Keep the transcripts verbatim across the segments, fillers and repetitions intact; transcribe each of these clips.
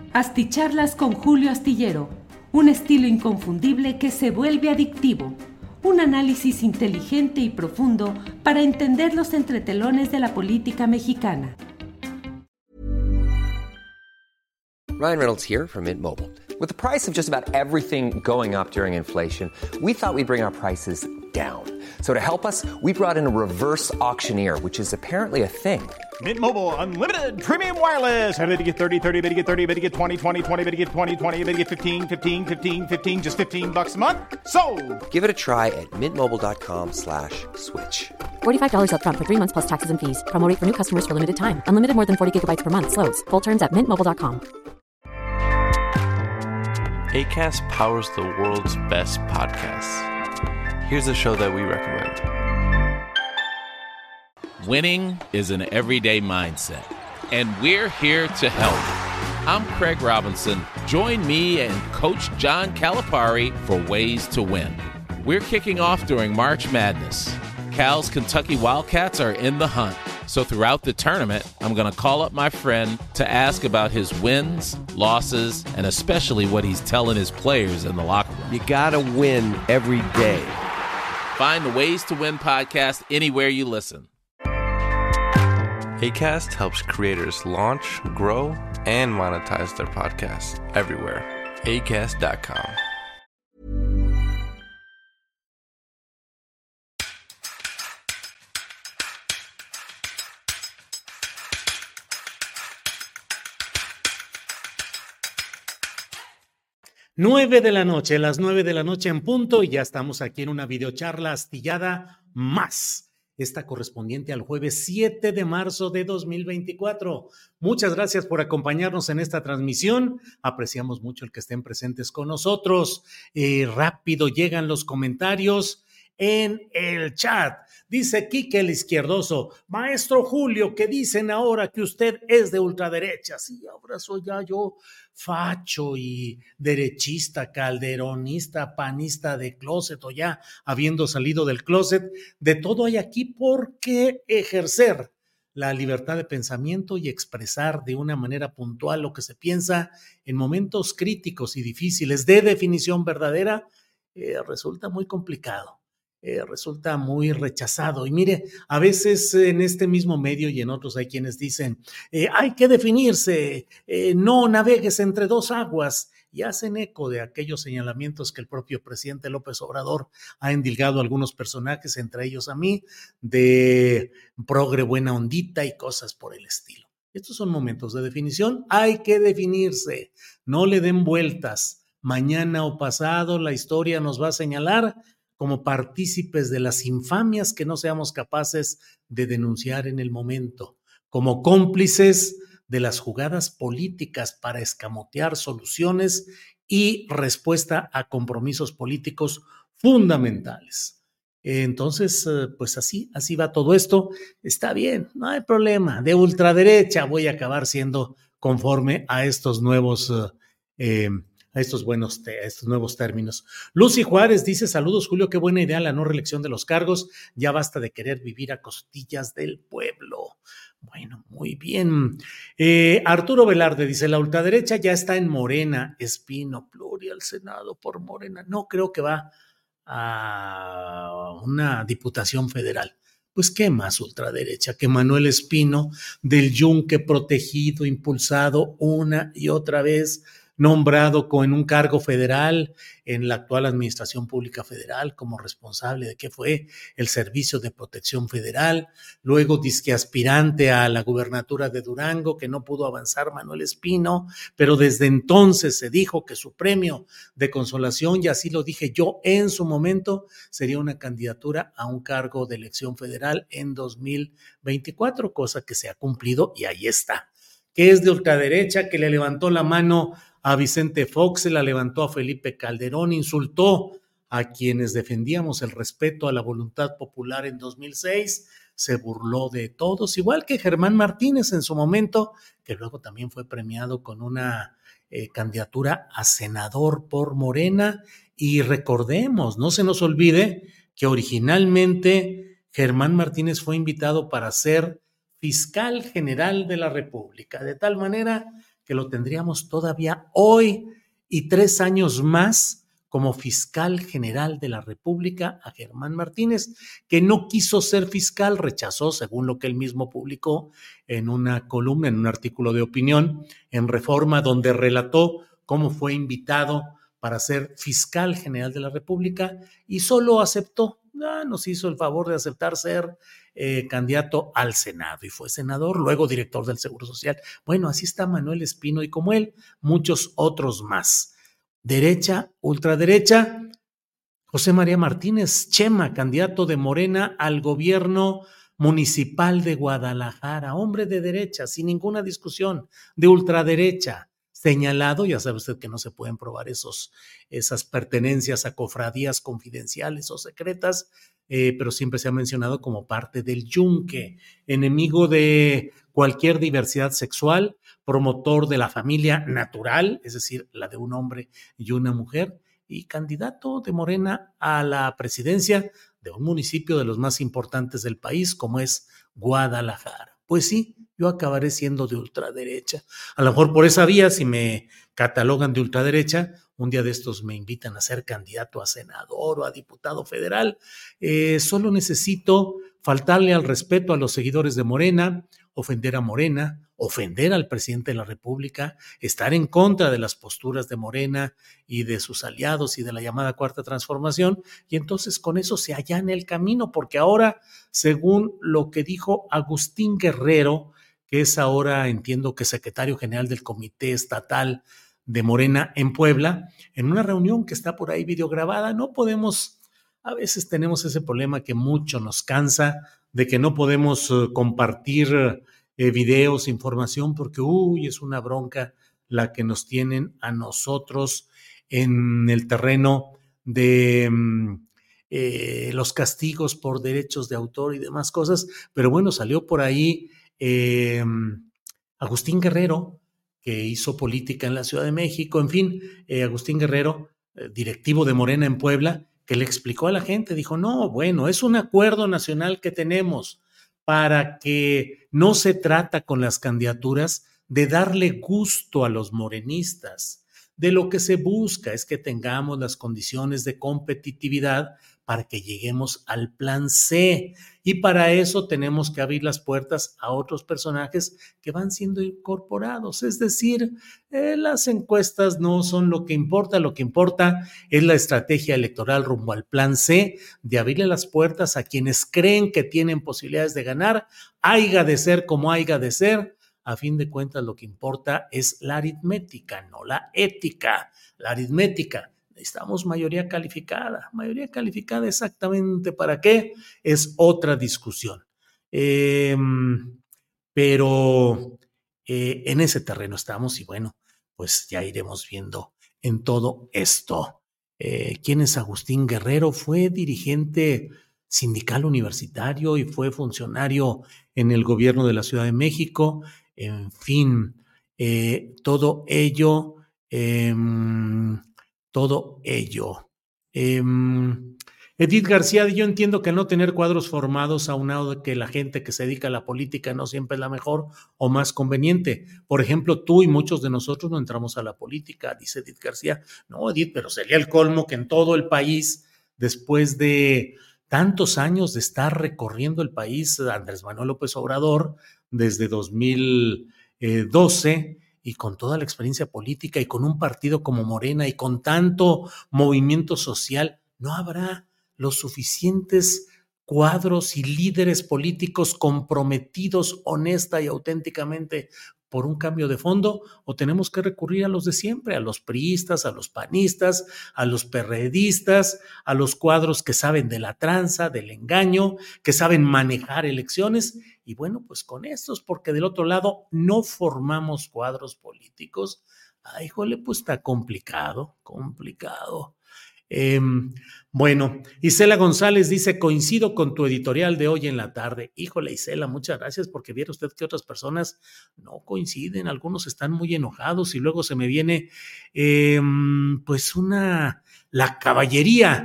Asticharlas con Julio Astillero, un estilo inconfundible que se vuelve adictivo. Un análisis inteligente y profundo para entender los entretelones de la política mexicana. Ryan Reynolds here from Mint Mobile. With the price of just about everything going up during inflation, we thought we'd bring our prices down. So to help us, we brought in a reverse auctioneer, which is apparently a thing. Mint Mobile Unlimited Premium Wireless. How to get thirty, thirty, how to get thirty, how to get twenty, twenty, twenty, how to get twenty, twenty, how to get fifteen, fifteen, fifteen, fifteen, just fifteen bucks a month? Sold! Give it a try at mintmobile.com slash switch. forty-five dollars up front for three months plus taxes and fees. Promo rate for new customers for limited time. Unlimited more than forty gigabytes per month. Slows full terms at mint mobile dot com. Acast powers the world's best podcasts. Here's a show that we recommend. Winning is an everyday mindset, and we're here to help. I'm Craig Robinson. Join me and Coach John Calipari for Ways to Win. We're kicking off during March Madness. Cal's Kentucky Wildcats are in the hunt. So throughout the tournament, I'm going to call up my friend to ask about his wins, losses, and especially what he's telling his players in the locker room. You got to win every day. Find the Ways to Win podcast anywhere you listen. Acast helps creators launch, grow, and monetize their podcasts everywhere. acast dot com. Nueve de la noche, las nueve de la noche en punto, y ya estamos aquí en una videocharla astillada más. Esta correspondiente al jueves siete de marzo de dos mil veinticuatro. Muchas gracias por acompañarnos en esta transmisión. Apreciamos mucho el que estén presentes con nosotros. Eh, rápido llegan los comentarios en el chat. Dice Quique el Izquierdoso: maestro Julio, ¿qué dicen ahora que usted es de ultraderecha? Sí, ahora soy ya yo facho y derechista, calderonista, panista de closet, o ya habiendo salido del closet. De todo hay aquí, porque ejercer la libertad de pensamiento y expresar de una manera puntual lo que se piensa en momentos críticos y difíciles de definición verdadera eh, resulta muy complicado. Eh, resulta muy rechazado. Y mire, a veces en este mismo medio y en otros hay quienes dicen eh, hay que definirse, eh, no navegues entre dos aguas, y hacen eco de aquellos señalamientos que el propio presidente López Obrador ha endilgado a algunos personajes, entre ellos a mí, de progre buena ondita y cosas por el estilo. Estos son momentos de definición, hay que definirse, no le den vueltas. Mañana o pasado la historia nos va a señalar como partícipes de las infamias que no seamos capaces de denunciar en el momento, como cómplices de las jugadas políticas para escamotear soluciones y respuesta a compromisos políticos fundamentales. Entonces, pues así, así va todo esto. Está bien, no hay problema. De ultraderecha voy a acabar siendo conforme a estos nuevos eh, a estos buenos, a estos nuevos términos. Lucy Juárez dice: saludos Julio, qué buena idea la no reelección de los cargos, ya basta de querer vivir a costillas del pueblo. Bueno, muy bien. Eh, Arturo Velarde dice: la ultraderecha ya está en Morena. Espino, Pluri al Senado por Morena. No creo que va a una diputación federal. Pues qué más ultraderecha que Manuel Espino, del Yunque protegido, impulsado una y otra vez, nombrado con un cargo federal en la actual Administración Pública Federal como responsable de qué fue el Servicio de Protección Federal, luego disque aspirante a la gubernatura de Durango, que no pudo avanzar Manuel Espino, pero desde entonces se dijo que su premio de consolación, y así lo dije yo en su momento, sería una candidatura a un cargo de elección federal en dos mil veinticuatro, cosa que se ha cumplido y ahí está. Que es de ultraderecha, que le levantó la mano a Vicente Fox, se la levantó a Felipe Calderón, insultó a quienes defendíamos el respeto a la voluntad popular en dos mil seis, se burló de todos, igual que Germán Martínez en su momento, que luego también fue premiado con una eh, candidatura a senador por Morena. Y recordemos, no se nos olvide que originalmente Germán Martínez fue invitado para ser fiscal general de la República, de tal manera que lo tendríamos todavía hoy y tres años más como fiscal general de la República a Germán Martínez, que no quiso ser fiscal, rechazó, según lo que él mismo publicó en una columna, en un artículo de opinión en Reforma, donde relató cómo fue invitado para ser fiscal general de la República y solo aceptó, ah, nos hizo el favor de aceptar ser eh, candidato al Senado y fue senador, luego director del Seguro Social. Bueno, así está Manuel Espino y como él, muchos otros más. Derecha, ultraderecha, José María Martínez Chema, candidato de Morena al gobierno municipal de Guadalajara, hombre de derecha, sin ninguna discusión, de ultraderecha, señalado, ya sabe usted que no se pueden probar esos, esas pertenencias a cofradías confidenciales o secretas, eh, pero siempre se ha mencionado como parte del yunque, enemigo de cualquier diversidad sexual, promotor de la familia natural, es decir, la de un hombre y una mujer, y candidato de Morena a la presidencia de un municipio de los más importantes del país, como es Guadalajara. Pues sí, yo acabaré siendo de ultraderecha. A lo mejor por esa vía, si me catalogan de ultraderecha, un día de estos me invitan a ser candidato a senador o a diputado federal. Eh, solo necesito faltarle al respeto a los seguidores de Morena, ofender a Morena, ofender al presidente de la República, estar en contra de las posturas de Morena y de sus aliados y de la llamada Cuarta Transformación, y entonces con eso se allana el camino, porque ahora, según lo que dijo Agustín Guerrero, que es ahora, entiendo que secretario general del Comité Estatal de Morena en Puebla, en una reunión que está por ahí videograbada, no podemos, a veces tenemos ese problema que mucho nos cansa, de que no podemos uh, compartir eh, videos, información, porque uy, es una bronca la que nos tienen a nosotros en el terreno de um, eh, los castigos por derechos de autor y demás cosas, pero bueno, salió por ahí eh, Agustín Guerrero, que hizo política en la Ciudad de México, en fin, eh, Agustín Guerrero, eh, directivo de Morena en Puebla, que le explicó a la gente, dijo, no, bueno, es un acuerdo nacional que tenemos para que no se trata con las candidaturas de darle gusto a los morenistas. De lo que se busca es que tengamos las condiciones de competitividad para que lleguemos al plan C. Y para eso tenemos que abrir las puertas a otros personajes que van siendo incorporados. Es decir, eh, las encuestas no son lo que importa, lo que importa es la estrategia electoral rumbo al plan C, de abrirle las puertas a quienes creen que tienen posibilidades de ganar, haiga de ser como haiga de ser. A fin de cuentas, lo que importa es la aritmética, no la ética. La aritmética. Necesitamos mayoría calificada. Mayoría calificada exactamente para qué es otra discusión. Eh, pero eh, en ese terreno estamos y bueno, pues ya iremos viendo en todo esto. Eh, ¿Quién es Agustín Guerrero? Fue dirigente sindical universitario y fue funcionario en el gobierno de la Ciudad de México. En fin, eh, todo ello, eh, todo ello. Eh, Edith García, yo entiendo que no tener cuadros formados aunado de que la gente que se dedica a la política no siempre es la mejor o más conveniente. Por ejemplo, tú y muchos de nosotros no entramos a la política, dice Edith García. No, Edith, pero sería el colmo que en todo el país, después de tantos años de estar recorriendo el país, Andrés Manuel López Obrador, desde dos mil doce, y con toda la experiencia política y con un partido como Morena y con tanto movimiento social, no habrá los suficientes cuadros y líderes políticos comprometidos honesta y auténticamente por un cambio de fondo, o tenemos que recurrir a los de siempre, a los priistas, a los panistas, a los perredistas, a los cuadros que saben de la tranza, del engaño, que saben manejar elecciones, y bueno, pues con estos, porque del otro lado no formamos cuadros políticos. Ay, jole, pues está complicado, complicado. Eh, bueno, Isela González dice, coincido con tu editorial de hoy en la tarde. Híjole, Isela, muchas gracias, porque viera usted que otras personas no coinciden, algunos están muy enojados y luego se me viene eh, pues una, la caballería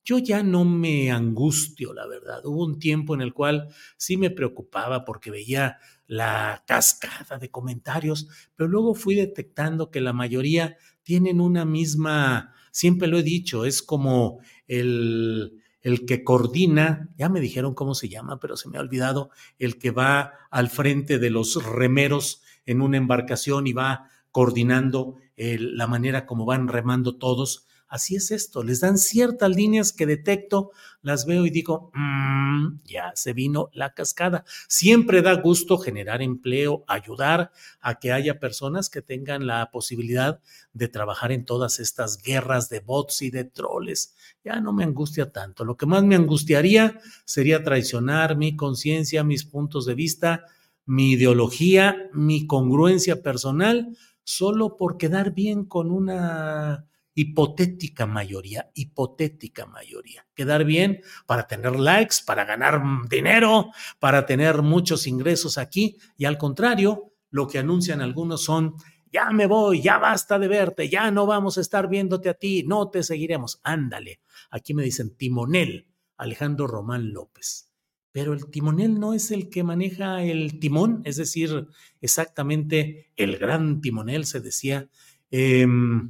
Yo ya no me angustio, la verdad. Hubo un tiempo en el cual sí me preocupaba porque veía la cascada de comentarios, pero luego fui detectando que la mayoría tienen una misma, siempre lo he dicho, es como el, el que coordina, ya me dijeron cómo se llama, pero se me ha olvidado, el que va al frente de los remeros en una embarcación y va coordinando el, la manera como van remando todos. Así es esto, les dan ciertas líneas que detecto, las veo y digo, mmm, ya se vino la cascada. Siempre da gusto generar empleo, ayudar a que haya personas que tengan la posibilidad de trabajar en todas estas guerras de bots y de troles. Ya no me angustia tanto. Lo que más me angustiaría sería traicionar mi conciencia, mis puntos de vista, mi ideología, mi congruencia personal, solo por quedar bien con una hipotética mayoría, hipotética mayoría. Quedar bien para tener likes, para ganar dinero, para tener muchos ingresos aquí, y al contrario, lo que anuncian algunos son, ya me voy, ya basta de verte, ya no vamos a estar viéndote a ti, no te seguiremos. Ándale, aquí me dicen timonel, Alejandro Román López. Pero el timonel no es el que maneja el timón, es decir, exactamente el gran timonel, se decía. Eh,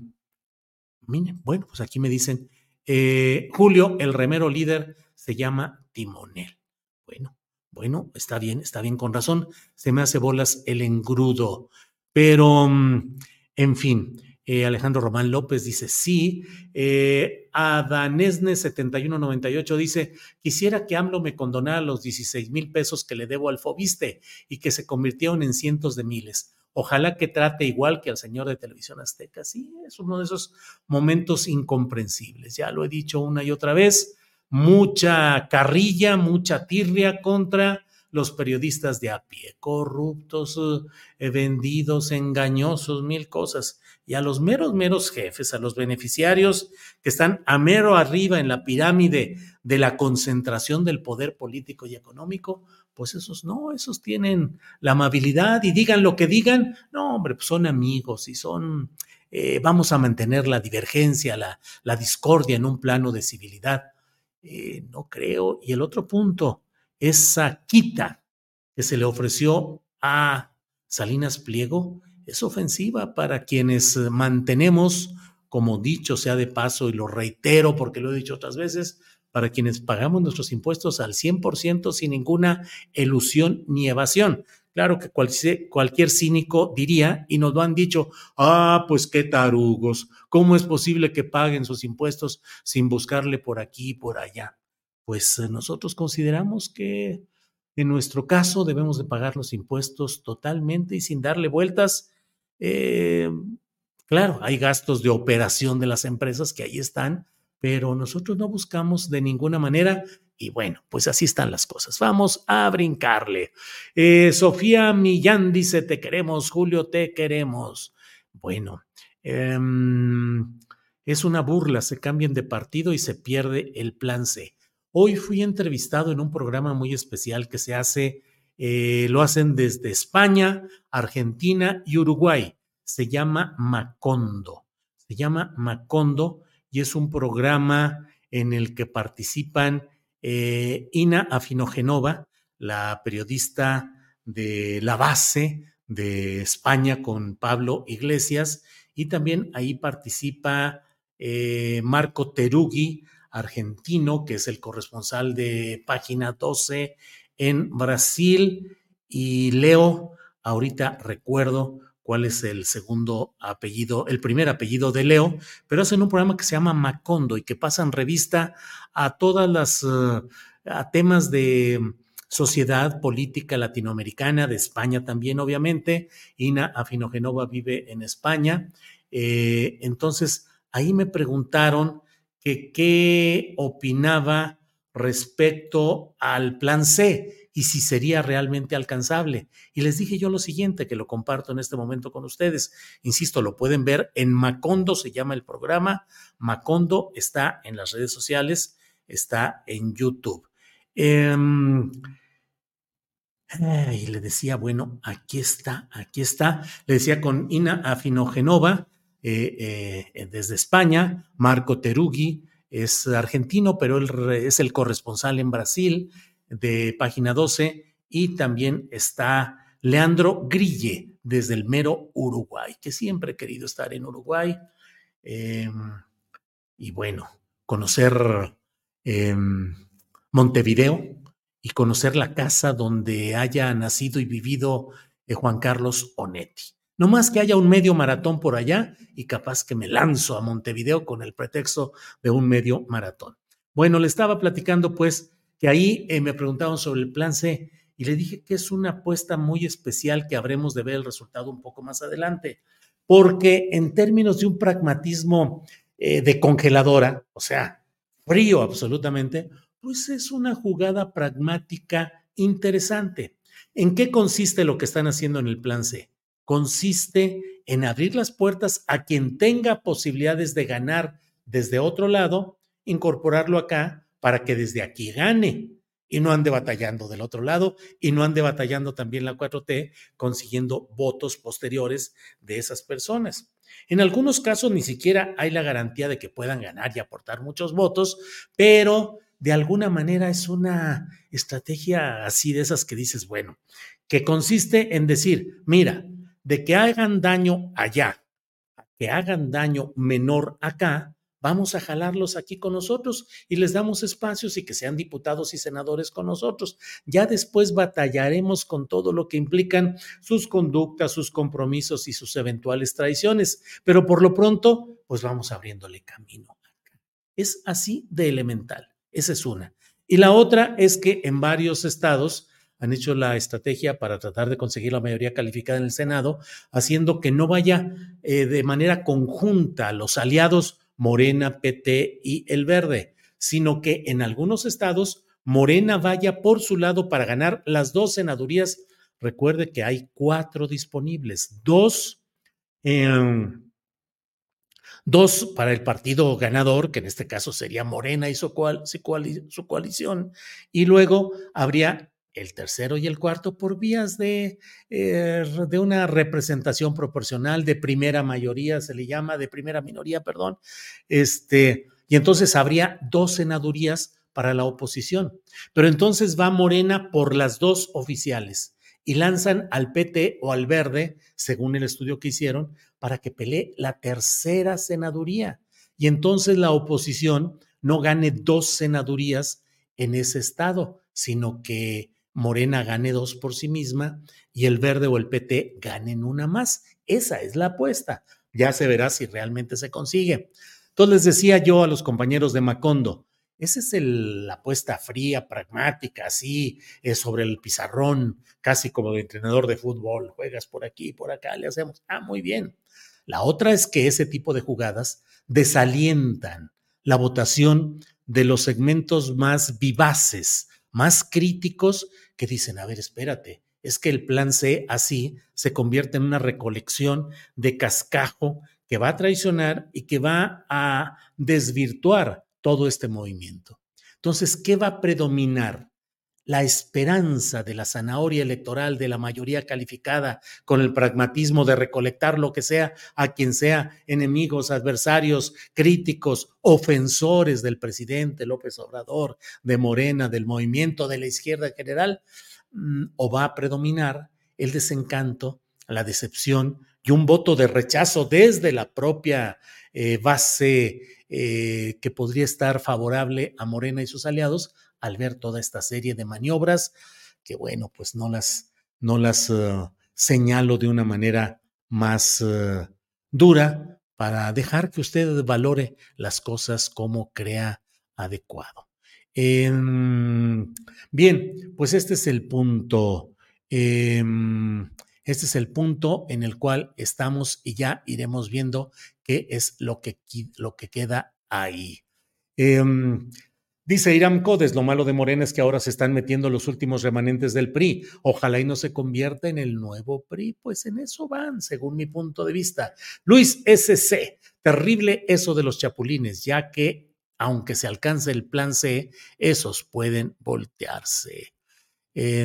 Miren, bueno, pues aquí me dicen, eh, Julio, el remero líder, se llama timonel. Bueno, bueno, está bien, está bien, con razón, se me hace bolas el engrudo. Pero, en fin, eh, Alejandro Román López dice, sí. Eh, Adanesne setenta y uno noventa y ocho dice, quisiera que AMLO me condonara los dieciséis mil pesos que le debo al Fobiste y que se convirtieron en cientos de miles. Ojalá que trate igual que al señor de Televisión Azteca. Sí, es uno de esos momentos incomprensibles. Ya lo he dicho una y otra vez, mucha carrilla, mucha tirria contra los periodistas de a pie, corruptos, eh, vendidos, engañosos, mil cosas. Y a los meros, meros jefes, a los beneficiarios que están a mero arriba en la pirámide de la concentración del poder político y económico, pues esos no, esos tienen la amabilidad y digan lo que digan, no hombre, pues son amigos y son, eh, vamos a mantener la divergencia, la, la discordia en un plano de civilidad. Eh, no creo. Y el otro punto, esa quita que se le ofreció a Salinas Pliego es ofensiva para quienes mantenemos, como dicho sea de paso, y lo reitero porque lo he dicho otras veces, para quienes pagamos nuestros impuestos al cien por ciento sin ninguna elusión ni evasión. Claro que cualquier, cualquier cínico diría, y nos lo han dicho, ah, pues qué tarugos, ¿cómo es posible que paguen sus impuestos sin buscarle por aquí y por allá? Pues eh, nosotros consideramos que en nuestro caso debemos de pagar los impuestos totalmente y sin darle vueltas. Eh, claro, hay gastos de operación de las empresas que ahí están, pero nosotros no buscamos de ninguna manera y bueno, pues así están las cosas. Vamos a brincarle. Eh, Sofía Millán dice, te queremos, Julio, te queremos. Bueno, eh, es una burla, se cambian de partido y se pierde el plan C. Hoy fui entrevistado en un programa muy especial que se hace, eh, lo hacen desde España, Argentina y Uruguay. Se llama Macondo. Se llama Macondo. Y es un programa en el que participan eh, Ina Afinogenova, la periodista de La Base de España con Pablo Iglesias, y también ahí participa eh, Marco Terugui, argentino, que es el corresponsal de Página doce en Brasil, y Leo, ahorita recuerdo cuál es el segundo apellido, el primer apellido de Leo, pero hacen un programa que se llama Macondo y que pasan revista a todas las, uh, a temas de sociedad política latinoamericana, de España también, obviamente. Ina Afinogenova vive en España. Eh, entonces, ahí me preguntaron que qué opinaba respecto al plan C y si sería realmente alcanzable. Y les dije yo lo siguiente, que lo comparto en este momento con ustedes. Insisto, lo pueden ver en Macondo, se llama el programa. Macondo está en las redes sociales, está en YouTube. Eh, y le decía, bueno, aquí está, aquí está. Le decía con Ina Afinogenova, eh, eh, desde España, Marco Terugui, es argentino, pero él es el corresponsal en Brasil de Página doce, y también está Leandro Grille desde el mero Uruguay, que siempre he querido estar en Uruguay. Eh, y bueno, conocer eh, Montevideo y conocer la casa donde haya nacido y vivido eh, Juan Carlos Onetti. No más que haya un medio maratón por allá y capaz que me lanzo a Montevideo con el pretexto de un medio maratón. Bueno, le estaba platicando pues que ahí eh, me preguntaban sobre el plan C y le dije que es una apuesta muy especial que habremos de ver el resultado un poco más adelante, porque en términos de un pragmatismo eh, de congeladora, o sea, frío absolutamente, pues es una jugada pragmática interesante. ¿En qué consiste lo que están haciendo en el plan C? Consiste en abrir las puertas a quien tenga posibilidades de ganar desde otro lado, incorporarlo acá para que desde aquí gane y no ande batallando del otro lado y no ande batallando también la cuatro T consiguiendo votos posteriores de esas personas. En algunos casos ni siquiera hay la garantía de que puedan ganar y aportar muchos votos, pero de alguna manera es una estrategia así de esas que dices, bueno, que consiste en decir, mira, de que hagan daño allá, que hagan daño menor acá, vamos a jalarlos aquí con nosotros y les damos espacios y que sean diputados y senadores con nosotros. Ya después batallaremos con todo lo que implican sus conductas, sus compromisos y sus eventuales traiciones, pero por lo pronto, pues vamos abriéndole camino. Es así de elemental, esa es una. Y la otra es que en varios estados han hecho la estrategia para tratar de conseguir la mayoría calificada en el Senado, haciendo que no vaya eh, de manera conjunta los aliados Morena, P T y El Verde, sino que en algunos estados Morena vaya por su lado para ganar las dos senadurías. Recuerde que hay cuatro disponibles, dos, eh, dos para el partido ganador, que en este caso sería Morena y su, coal, su, coal, su coalición, y luego habría el tercero y el cuarto por vías de, eh, de una representación proporcional de primera mayoría, se le llama, de primera minoría, perdón, este, y entonces habría dos senadurías para la oposición. Pero entonces va Morena por las dos oficiales y lanzan al P T o al Verde, según el estudio que hicieron, para que pelee la tercera senaduría. Y entonces la oposición no gane dos senadurías en ese estado, sino que Morena gane dos por sí misma y el Verde o el P T ganen una más. Esa es la apuesta. Ya se verá si realmente se consigue. Entonces les decía yo a los compañeros de Macondo, esa es el, la apuesta fría, pragmática, así, es sobre el pizarrón, casi como de entrenador de fútbol. Juegas por aquí, por acá, le hacemos. Ah, muy bien. La otra es que ese tipo de jugadas desalientan la votación de los segmentos más vivaces, más críticos, que dicen, a ver, espérate, es que el plan C así se convierte en una recolección de cascajo que va a traicionar y que va a desvirtuar todo este movimiento. Entonces, ¿qué va a predominar? La esperanza de la zanahoria electoral de la mayoría calificada con el pragmatismo de recolectar lo que sea a quien sea, enemigos, adversarios, críticos, ofensores del presidente López Obrador, de Morena, del movimiento, de la izquierda en general, o va a predominar el desencanto, la decepción y un voto de rechazo desde la propia eh, base eh, que podría estar favorable a Morena y sus aliados al ver toda esta serie de maniobras que, bueno, pues no las, no las uh, señalo de una manera más uh, dura para dejar que usted valore las cosas como crea adecuado. Eh, bien, pues este es el punto. Eh, este es el punto en el cual estamos y ya iremos viendo qué es lo que, lo que queda ahí. Eh, Dice Iram Codes, lo malo de Morena es que ahora se están metiendo los últimos remanentes del P R I. Ojalá y no se convierta en el nuevo P R I. Pues en eso van, según mi punto de vista. Luis S C, terrible eso de los chapulines, ya que aunque se alcance el plan C, esos pueden voltearse. Eh,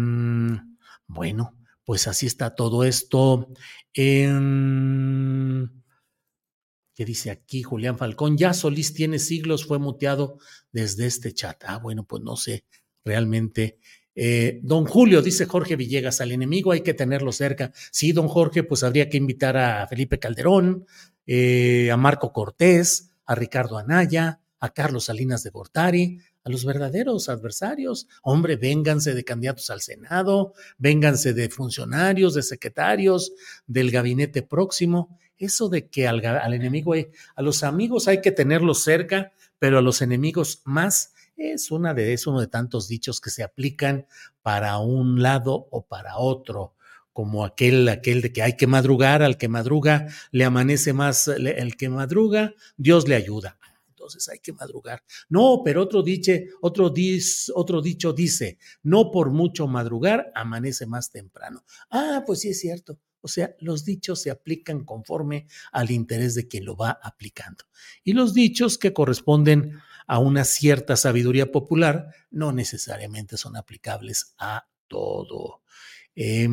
bueno, pues así está todo esto. Eh, ¿Qué dice aquí Julián Falcón? Ya Solís tiene siglos, fue muteado desde este chat. Ah, bueno, pues no sé realmente. Eh, don Julio, dice Jorge Villegas, al enemigo hay que tenerlo cerca. Sí, don Jorge, pues habría que invitar a Felipe Calderón, eh, a Marco Cortés, a Ricardo Anaya, a Carlos Salinas de Gortari, a los verdaderos adversarios. Hombre, vénganse de candidatos al Senado, vénganse de funcionarios, de secretarios, del gabinete próximo. Eso de que al, al enemigo, hay, a los amigos hay que tenerlos cerca, pero a los enemigos más, es, una de, es uno de tantos dichos que se aplican para un lado o para otro, como aquel, aquel de que hay que madrugar, al que madruga le amanece más, le, el que madruga, Dios le ayuda. Entonces hay que madrugar. No, pero otro, diche, otro, dis, otro dicho dice, no por mucho madrugar, amanece más temprano. Ah, pues sí es cierto. O sea, los dichos se aplican conforme al interés de quien lo va aplicando. Y los dichos que corresponden a una cierta sabiduría popular no necesariamente son aplicables a todo. Eh,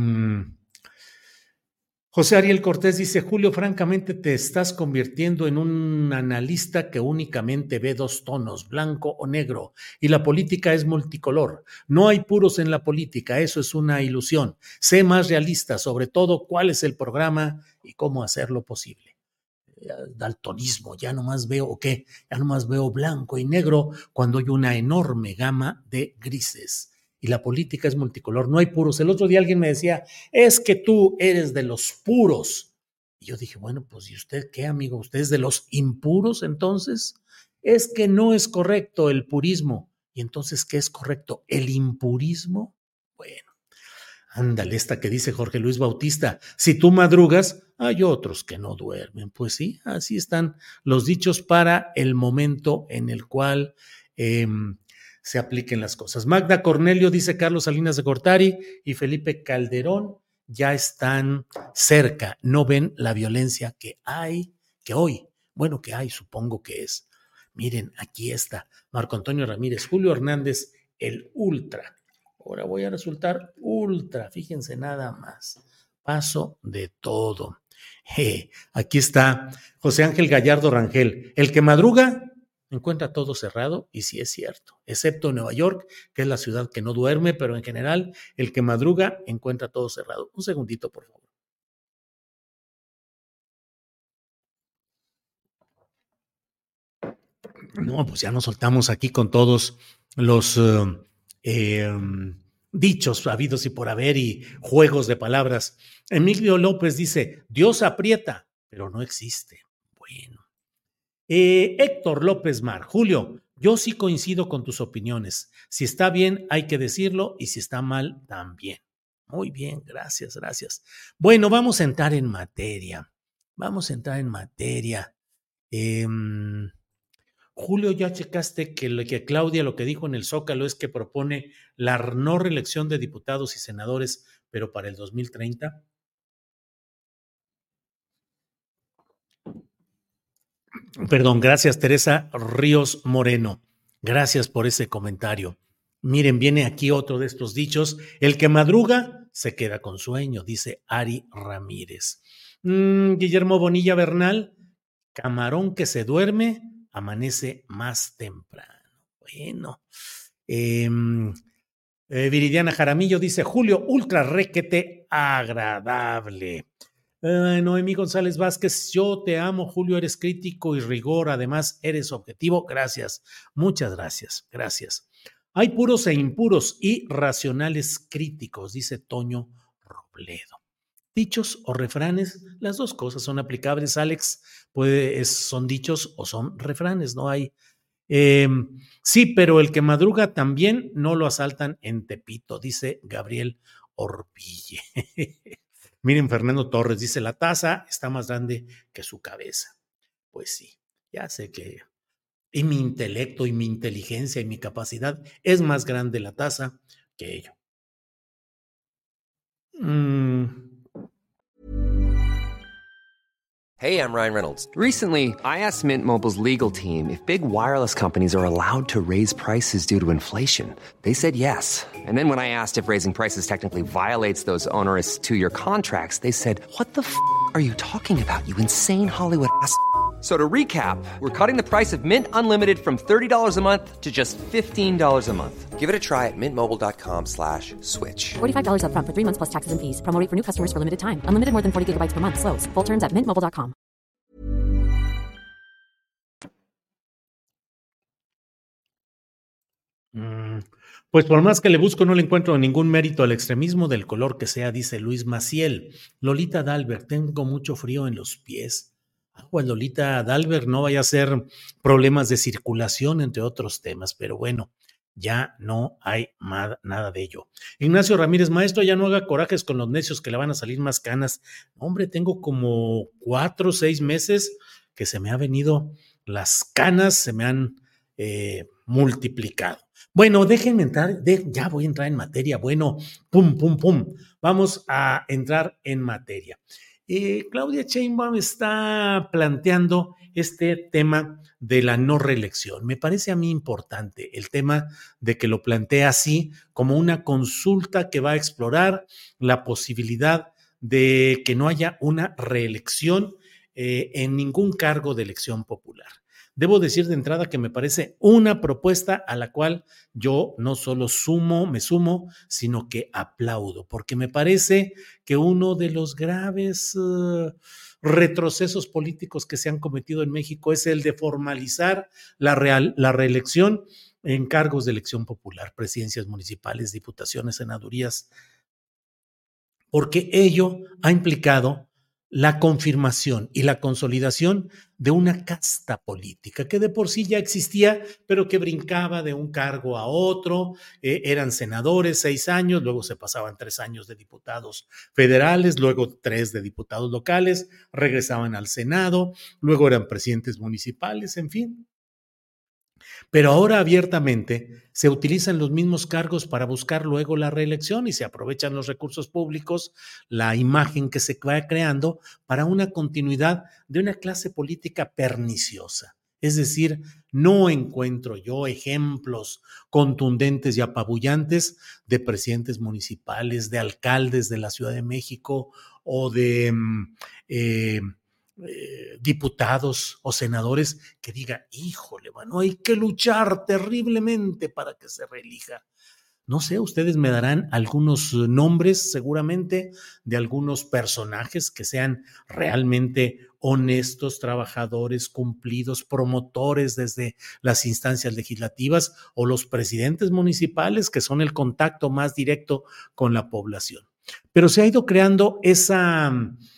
José Ariel Cortés dice, Julio, francamente te estás convirtiendo en un analista que únicamente ve dos tonos, blanco o negro, y la política es multicolor. No hay puros en la política, eso es una ilusión. Sé más realista, sobre todo cuál es el programa y cómo hacerlo posible. Daltonismo, ya nomás veo, ¿o qué? Ya nomás veo blanco y negro cuando hay una enorme gama de grises. Y la política es multicolor, no hay puros. El otro día alguien me decía, es que tú eres de los puros. Y yo dije, bueno, pues ¿y usted qué, amigo? ¿Usted es de los impuros entonces? Es que no es correcto el purismo. ¿Y entonces qué es correcto? ¿El impurismo? Bueno, ándale, esta que dice Jorge Luis Bautista, si tú madrugas, hay otros que no duermen. Pues sí, así están los dichos para el momento en el cual Eh, se apliquen las cosas. Magda Cornelio dice Carlos Salinas de Gortari y Felipe Calderón ya están cerca, no ven la violencia que hay, que hoy, bueno, que hay, supongo que es. Miren, aquí está Marco Antonio Ramírez, Julio Hernández, el ultra. Ahora voy a resultar ultra, fíjense nada más. Paso de todo. Hey, aquí está José Ángel Gallardo Rangel, el que madruga encuentra todo cerrado, y sí es cierto, excepto Nueva York, que es la ciudad que no duerme, pero en general, el que madruga encuentra todo cerrado. Un segundito, por favor. No, pues ya nos soltamos aquí con todos los uh, eh, dichos habidos y por haber y juegos de palabras. Emilio López dice, Dios aprieta, pero no existe. Bueno. Eh, Héctor López Mar, Julio, yo sí coincido con tus opiniones. Si está bien, hay que decirlo, y si está mal, también. Muy bien, gracias, gracias. Bueno, vamos a entrar en materia. Vamos a entrar en materia. Eh, Julio, ¿ya checaste que, lo, que Claudia lo que dijo en el Zócalo es que propone la no reelección de diputados y senadores, pero para el dos mil treinta? Perdón, gracias Teresa Ríos Moreno. Gracias por ese comentario. Miren, viene aquí otro de estos dichos. El que madruga se queda con sueño, dice Ari Ramírez. Mm, Guillermo Bonilla Bernal, camarón que se duerme, amanece más temprano. Bueno. Eh, eh, Viridiana Jaramillo dice, Julio, ultra requete agradable. Uh, Noemí González Vázquez, yo te amo, Julio, eres crítico y rigor, además eres objetivo. Gracias, muchas gracias, gracias. Hay puros e impuros y racionales críticos, dice Toño Robledo. Dichos o refranes, las dos cosas son aplicables, Alex, puede, es, son dichos o son refranes, no hay. Eh, sí, pero el que madruga también no lo asaltan en Tepito, dice Gabriel Orpille. Miren, Fernando Torres dice, la taza está más grande que su cabeza. Pues sí, ya sé que y mi intelecto y mi inteligencia y mi capacidad es más grande la taza que ello. Mm. Hey, I'm Ryan Reynolds. Recently, I asked Mint Mobile's legal team if big wireless companies are allowed to raise prices due to inflation. They said yes. And then when I asked if raising prices technically violates those onerous two-year contracts, they said, what the f*** are you talking about, you insane Hollywood ass f- So to recap, we're cutting the price of Mint Unlimited from thirty dollars a month to just fifteen dollars a month. Give it a try at mintmobile.com slash switch. forty-five dollars up front for three months plus taxes and fees. Promo rate for new customers for limited time. Unlimited more than forty gigabytes per month. Slows full terms at mint mobile dot com. Mm, pues por más que le busco, no le encuentro ningún mérito al extremismo del color que sea, dice Luis Maciel. Lolita Dalbert, tengo mucho frío en los pies. Agua, Lolita Dalbert, no vaya a ser problemas de circulación, entre otros temas, pero bueno, ya no hay ma- nada de ello. Ignacio Ramírez, maestro, ya no haga corajes con los necios que le van a salir más canas. Hombre, tengo como cuatro o seis meses que se me han venido las canas, se me han eh, multiplicado. Bueno, déjenme entrar, de, ya voy a entrar en materia. Bueno, pum, pum, pum. Vamos a entrar en materia. Eh, Claudia Sheinbaum está planteando este tema de la no reelección. Me parece a mí importante el tema de que lo plantea así, como una consulta que va a explorar la posibilidad de que no haya una reelección eh, en ningún cargo de elección popular. Debo decir de entrada que me parece una propuesta a la cual yo no solo sumo, me sumo, sino que aplaudo, porque me parece que uno de los graves uh, retrocesos políticos que se han cometido en México es el de formalizar la, real, la reelección en cargos de elección popular, presidencias municipales, diputaciones, senadurías, porque ello ha implicado la confirmación y la consolidación de una casta política que de por sí ya existía, pero que brincaba de un cargo a otro. Eh, eran senadores seis años, luego se pasaban tres años de diputados federales, luego tres de diputados locales, regresaban al Senado, luego eran presidentes municipales, en fin. Pero ahora abiertamente se utilizan los mismos cargos para buscar luego la reelección y se aprovechan los recursos públicos, la imagen que se va creando para una continuidad de una clase política perniciosa. Es decir, no encuentro yo ejemplos contundentes y apabullantes de presidentes municipales, de alcaldes de la Ciudad de México o de eh, Eh, diputados o senadores que diga, híjole, bueno, hay que luchar terriblemente para que se reelija. No sé, ustedes me darán algunos nombres seguramente de algunos personajes que sean realmente honestos, trabajadores, cumplidos, promotores desde las instancias legislativas o los presidentes municipales que son el contacto más directo con la población. Pero se ha ido creando esa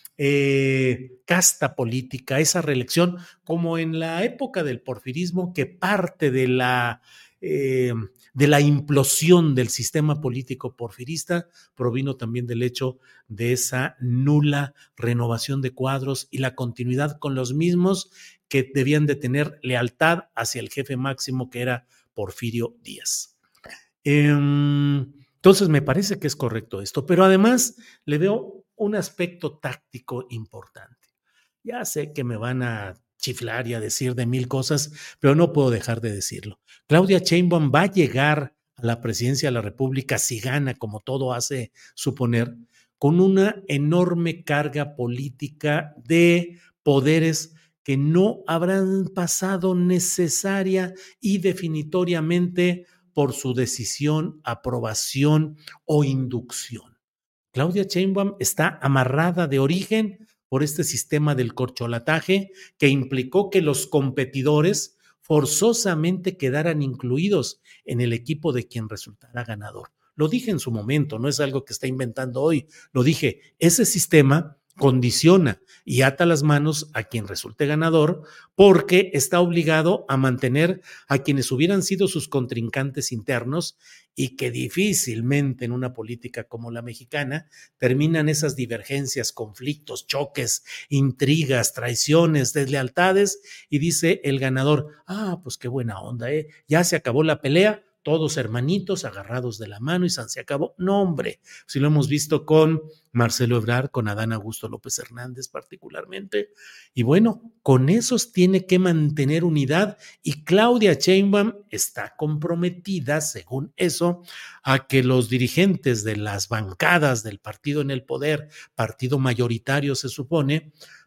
Eh, casta política, esa reelección, como en la época del porfirismo, que parte de la, eh, de la implosión del sistema político porfirista provino también del hecho de esa nula renovación de cuadros y la continuidad con los mismos que debían de tener lealtad hacia el jefe máximo, que era Porfirio Díaz. Eh, entonces me parece que es correcto esto, pero además le veo un aspecto táctico importante. Ya sé que me van a chiflar y a decir de mil cosas, pero no puedo dejar de decirlo. Claudia Sheinbaum va a llegar a la presidencia de la República, si gana, como todo hace suponer, con una enorme carga política de poderes que no habrán pasado necesaria y definitoriamente por su decisión, aprobación o inducción. Claudia Sheinbaum está amarrada de origen por este sistema del corcholataje que implicó que los competidores forzosamente quedaran incluidos en el equipo de quien resultara ganador. Lo dije en su momento, no es algo que está inventando hoy, lo dije, ese sistema condiciona y ata las manos a quien resulte ganador porque está obligado a mantener a quienes hubieran sido sus contrincantes internos y que difícilmente en una política como la mexicana terminan esas divergencias, conflictos, choques, intrigas, traiciones, deslealtades y dice el ganador, ah, pues qué buena onda, ¿eh? Ya se acabó la pelea, todos hermanitos agarrados de la mano y se acabó. No, hombre, si lo hemos visto con Marcelo Ebrard, con Adán Augusto López Hernández particularmente. Y bueno, con esos tiene que mantener unidad y Claudia Sheinbaum está comprometida, según eso, a que los dirigentes de las bancadas del partido en el poder, partido mayoritario se supone,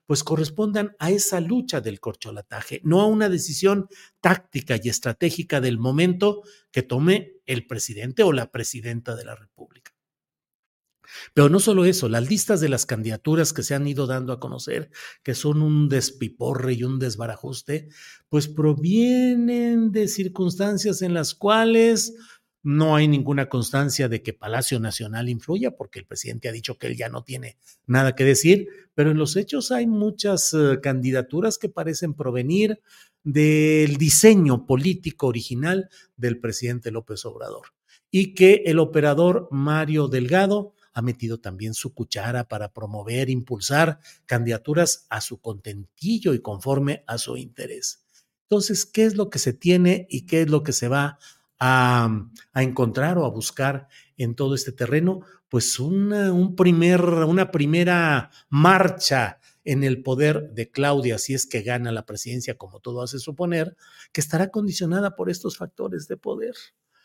pues correspondan a esa lucha del corcholataje, no a una decisión táctica y estratégica del momento que tome el presidente o la presidenta de la República. Pero no solo eso, las listas de las candidaturas que se han ido dando a conocer, que son un despiporre y un desbarajuste, pues provienen de circunstancias en las cuales no hay ninguna constancia de que Palacio Nacional influya, porque el presidente ha dicho que él ya no tiene nada que decir, pero en los hechos hay muchas uh, candidaturas que parecen provenir del diseño político original del presidente López Obrador, y que el operador Mario Delgado ha metido también su cuchara para promover, impulsar candidaturas a su contentillo y conforme a su interés. Entonces, ¿qué es lo que se tiene y qué es lo que se va a, a encontrar o a buscar en todo este terreno? Pues una, un primer, una primera marcha en el poder de Claudia, si es que gana la presidencia, como todo hace suponer, que estará condicionada por estos factores de poder.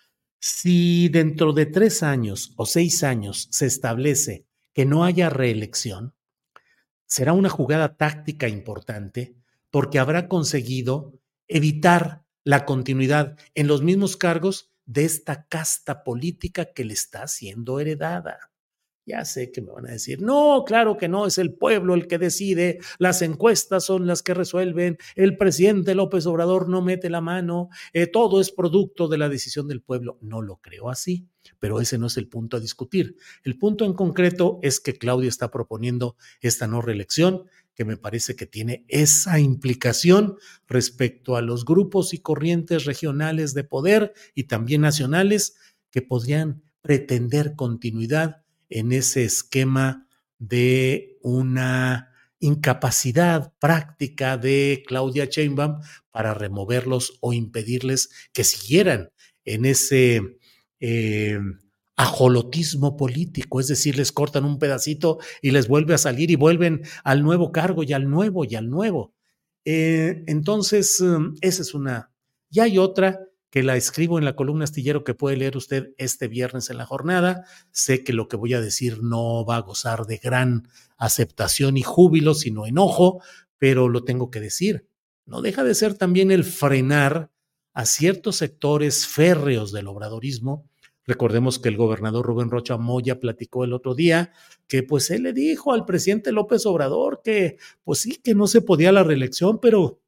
Si dentro de tres años o seis años se establece que no haya reelección, será una jugada táctica importante porque habrá conseguido evitar la continuidad en los mismos cargos de esta casta política que le está siendo heredada. Ya sé que me van a decir, no, claro que no, es el pueblo el que decide, las encuestas son las que resuelven, el presidente López Obrador no mete la mano, eh, todo es producto de la decisión del pueblo. No lo creo así, pero ese no es el punto a discutir. El punto en concreto es que Claudia está proponiendo esta no reelección, que me parece que tiene esa implicación respecto a los grupos y corrientes regionales de poder y también nacionales que podrían pretender continuidad en ese esquema de una incapacidad práctica de Claudia Sheinbaum para removerlos o impedirles que siguieran en ese eh, ajolotismo político, es decir, les cortan un pedacito y les vuelve a salir y vuelven al nuevo cargo y al nuevo y al nuevo. Eh, entonces, um, esa es una. Y hay otra que la escribo en la columna Astillero que puede leer usted este viernes en la jornada. Sé que lo que voy a decir no va a gozar de gran aceptación y júbilo, sino enojo, pero lo tengo que decir. No deja de ser también el frenar a ciertos sectores férreos del obradorismo. Recordemos que el gobernador Rubén Rocha Moya platicó el otro día que pues él le dijo al presidente López Obrador que pues sí, que no se podía la reelección, pero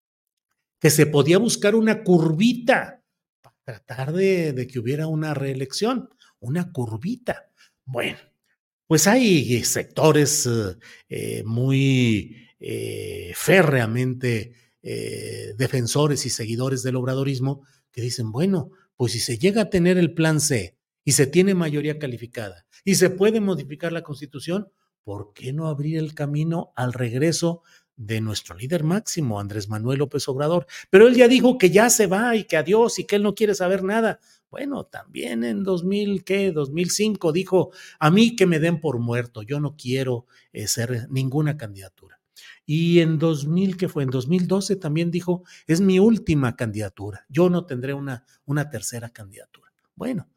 que se podía buscar una curvita para tratar de, de que hubiera una reelección, una curvita. Bueno, pues hay sectores eh, muy eh, férreamente eh, defensores y seguidores del obradorismo que dicen, bueno, pues si se llega a tener el plan C y se tiene mayoría calificada y se puede modificar la Constitución, ¿por qué no abrir el camino al regreso de nuestro líder máximo, Andrés Manuel López Obrador? Pero él ya dijo que ya se va y que adiós y que él no quiere saber nada. Bueno, también en dos mil, ¿qué? dos mil cinco dijo, a mí que me den por muerto, yo no quiero eh, ser ninguna candidatura. Y en dos mil, ¿qué fue? En dos mil doce también dijo, es mi última candidatura, yo no tendré una, una tercera candidatura. Bueno,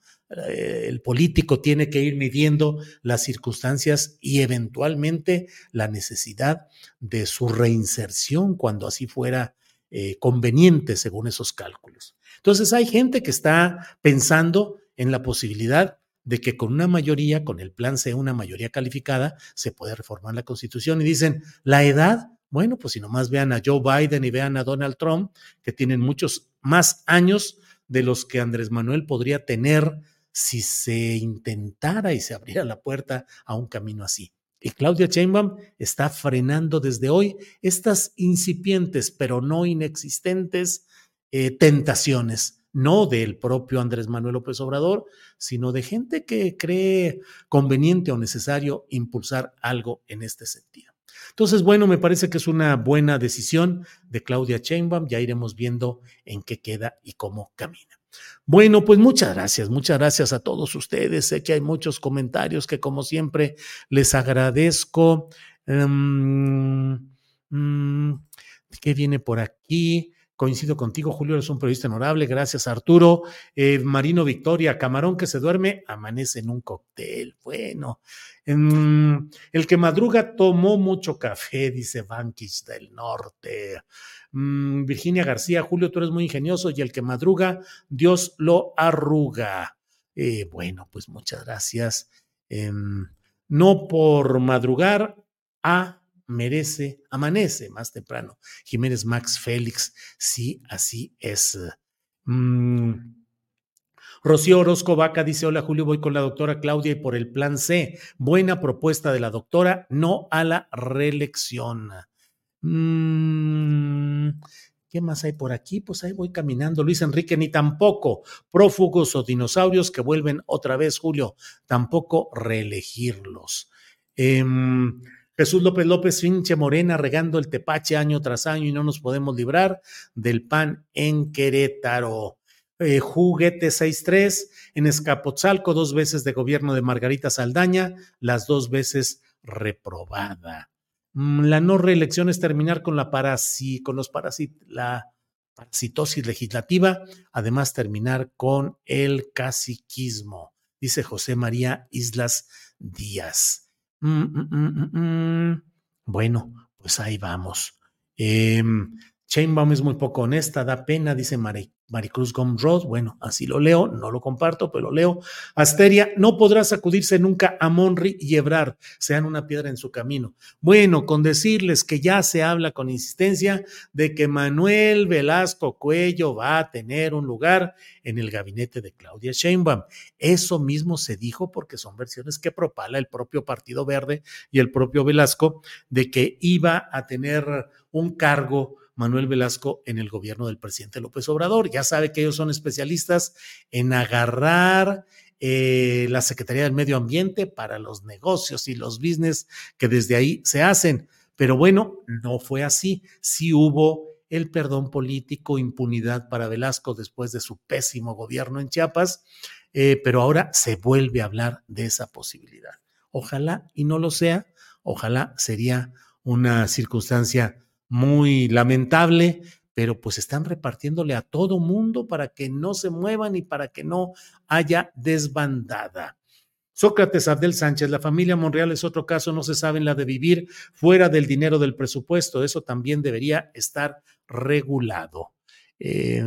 el político tiene que ir midiendo las circunstancias y eventualmente la necesidad de su reinserción cuando así fuera eh, conveniente según esos cálculos. Entonces hay gente que está pensando en la posibilidad de que con una mayoría, con el plan C, una mayoría calificada, se puede reformar la Constitución y dicen, la edad, bueno, pues si nomás vean a Joe Biden y vean a Donald Trump, que tienen muchos más años de los que Andrés Manuel podría tener si se intentara y se abriera la puerta a un camino así. Y Claudia Sheinbaum está frenando desde hoy estas incipientes, pero no inexistentes, eh, tentaciones, no del propio Andrés Manuel López Obrador, sino de gente que cree conveniente o necesario impulsar algo en este sentido. Entonces, bueno, me parece que es una buena decisión de Claudia Sheinbaum, ya iremos viendo en qué queda y cómo camina. Bueno, pues muchas gracias, muchas gracias a todos ustedes. Sé que hay muchos comentarios que como siempre les agradezco. Um, um, ¿Qué viene por aquí? Coincido contigo, Julio, eres un periodista honorable. Gracias, Arturo. Eh, Marino Victoria, camarón que se duerme, amanece en un cóctel. Bueno, um, el que madruga tomó mucho café, dice Banquis del Norte. Um, Virginia García, Julio, tú eres muy ingenioso y el que madruga, Dios lo arruga. Eh, bueno, pues muchas gracias. Eh, no por madrugar, a merece, amanece más temprano. Jiménez Max Félix, sí, así es. Mm. Rocío Orozco Vaca dice, hola Julio, voy con la doctora Claudia y por el plan C. Buena propuesta de la doctora, no a la reelección. Mm. ¿Qué más hay por aquí? Pues ahí voy caminando. Luis Enrique, ni tampoco prófugos o dinosaurios que vuelven otra vez, Julio, tampoco reelegirlos. Eh, Jesús López López, finche morena, regando el tepache año tras año y no nos podemos librar del P A N en Querétaro. Eh, Juguete sesenta y tres, en Escapotzalco, dos veces de gobierno de Margarita Saldaña, las dos veces reprobada. La no reelección es terminar con la, parasi, con los parasit, la parasitosis legislativa, además terminar con el caciquismo, dice José María Islas Díaz. Mm, mm, mm, mm. Bueno, pues ahí vamos. Eh, Sheinbaum es muy poco honesta, da pena, dice Mari, Maricruz Gomrod. Bueno, así lo leo, no lo comparto, pero lo leo. Asteria, no podrá sacudirse nunca a Monri y Ebrard, sean una piedra en su camino. Bueno, con decirles que ya se habla con insistencia de que Manuel Velasco Cuello va a tener un lugar en el gabinete de Claudia Sheinbaum. Eso mismo se dijo porque son versiones que propala el propio Partido Verde y el propio Velasco de que iba a tener un cargo Manuel Velasco en el gobierno del presidente López Obrador. Ya sabe que ellos son especialistas en agarrar eh, la Secretaría del Medio Ambiente para los negocios y los business que desde ahí se hacen. Pero bueno, no fue así. Sí hubo el perdón político, impunidad para Velasco después de su pésimo gobierno en Chiapas, eh, pero ahora se vuelve a hablar de esa posibilidad. Ojalá y no lo sea, ojalá sería una circunstancia muy lamentable, pero pues están repartiéndole a todo mundo para que no se muevan y para que no haya desbandada. Sócrates Abdel Sánchez, la familia Monreal es otro caso, no se sabe en la de vivir fuera del dinero del presupuesto, eso también debería estar regulado. Eh,